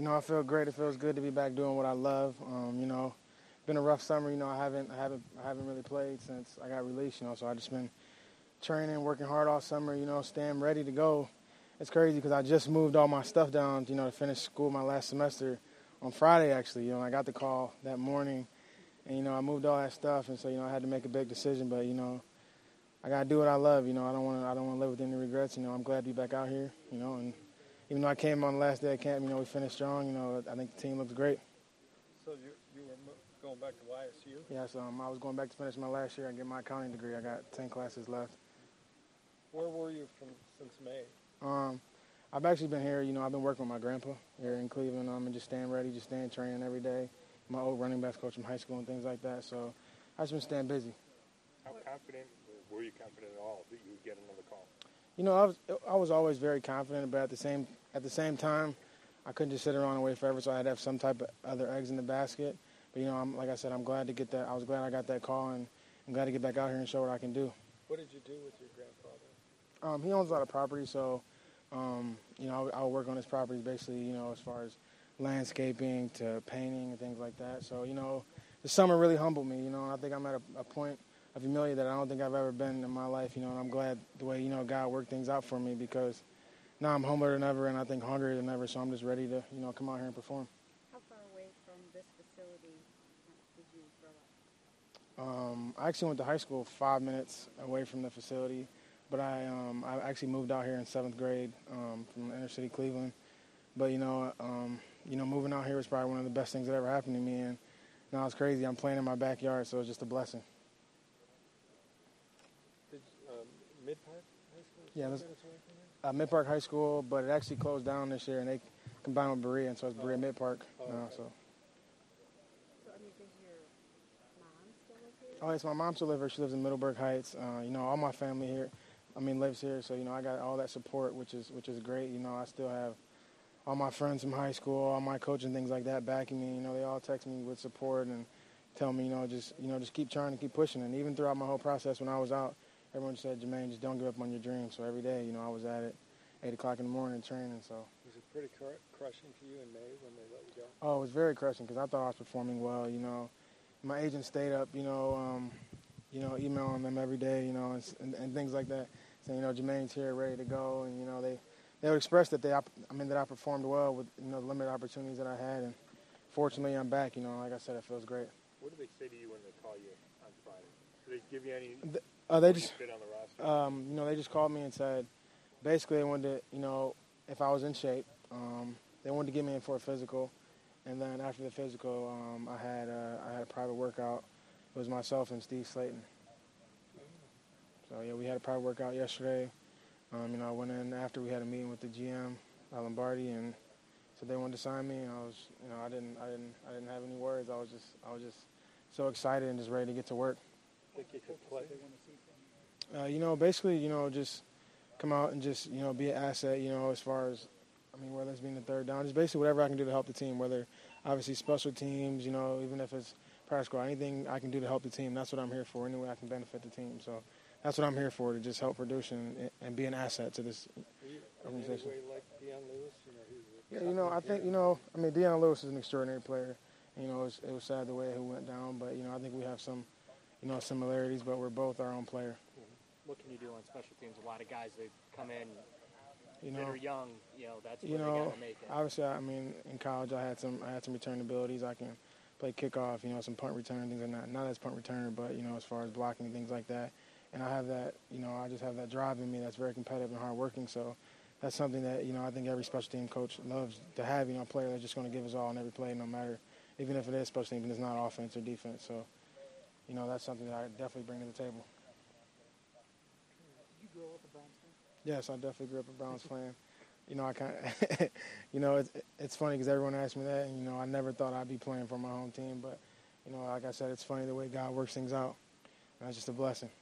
I feel great. It feels good to be back doing what I love. Been a rough summer. I haven't really played since I got released. So I just been training, working hard all summer. Staying ready to go. It's crazy because I just moved all my stuff down. To finish school my last semester on Friday. Actually, I got the call that morning, and I moved all that stuff, and so I had to make a big decision. But I gotta do what I love. I don't want to live with any regrets. I'm glad to be back out here. And even though I came on the last day of camp, we finished strong. I think the team looks great. So you were going back to YSU? Yes, I was going back to finish my last year and get my accounting degree. I got 10 classes left. Where were you since May? I've actually been here. I've been working with my grandpa here in Cleveland. And just staying ready, just staying training every day. My old running backs coach from high school and things like that. So I've just been staying busy. How confident were you confident at all that you would get another call? I was always very confident, but at the same time, I couldn't just sit around and wait forever. So I had to have some type of other eggs in the basket. But like I said, I'm glad to get that. I was glad I got that call, and I'm glad to get back out here and show what I can do. What did you do with your grandfather? He owns a lot of property, so I'll work on his properties basically. As far as landscaping to painting and things like that. So the summer really humbled me. I think I'm at a point of humility that I don't think I've ever been in my life. And I'm glad the way God worked things out for me, because now I'm humbler than ever, and I think hungrier than ever. So I'm just ready to come out here and perform. How far away from this facility did you grow up? I actually went to high school 5 minutes away from the facility, but I actually moved out here in 7th grade from inner city Cleveland. But moving out here was probably one of the best things that ever happened to me. And now it's crazy. I'm playing in my backyard, so it's just a blessing. Mid-Park High School? Yeah, Mid-Park High School, but it actually closed down this year, and they combined with Berea, and so it's Berea Mid-Park now. So, does your mom still live here? Oh, yes, my mom still lives here. She lives in Middleburg Heights. All my family here, lives here, so I got all that support, which is great. I still have all my friends from high school, all my coaches and things like that backing me. They all text me with support and tell me, just keep trying and keep pushing. And even throughout my whole process when I was out, everyone said, Jermaine, just don't give up on your dreams. So every day, I was at it, 8 o'clock in the morning training. So was it pretty crushing for you in May when they let you go? Oh, it was very crushing because I thought I was performing well. My agent stayed up, emailing them every day, and things like that, saying, Jermaine's here, ready to go, and they would express that that I performed well with the limited opportunities that I had, and fortunately I'm back. Like I said, it feels great. What did they say to you when they call you on Friday? Did they give you any? They just fit on the roster? They just called me and said, basically they wanted to, if I was in shape, they wanted to get me in for a physical, and then after the physical, I had a private workout. It was myself and Steve Slayton. So yeah, we had a private workout yesterday. I went in after we had a meeting with the GM, Lombardi, and said they wanted to sign me. And I was, I didn't have any words. I was just so excited and just ready to get to work. Think you could play? Basically, just come out and just, be an asset, as far as, whether it's being the third down, just basically whatever I can do to help the team, whether obviously special teams, even if it's practice, anything I can do to help the team. That's what I'm here for. Any way I can benefit the team. So that's what I'm here for, to just help produce and be an asset to this organization. Like Deion Lewis? I think, Deion Lewis is an extraordinary player. It was sad the way he went down, but, I think we have some, similarities, but we're both our own player. What can you do on special teams? A lot of guys that come in that are young, that's where they got to make it. Obviously, in college I had some return abilities. I can play kickoff, some punt return, things like that. Not as punt returner, but, as far as blocking and things like that. And I have that, I just have that drive in me that's very competitive and hardworking. So that's something that, I think every special team coach loves to have, a player that's just going to give us all on every play, no matter, even if it is special teams and it's not offense or defense. So, that's something that I definitely bring to the table. Did you grow up a Browns fan? Yes, I definitely grew up a Browns fan. I kind of, it's funny because everyone asks me that, and, I never thought I'd be playing for my home team. But, like I said, it's funny the way God works things out. And it's just a blessing.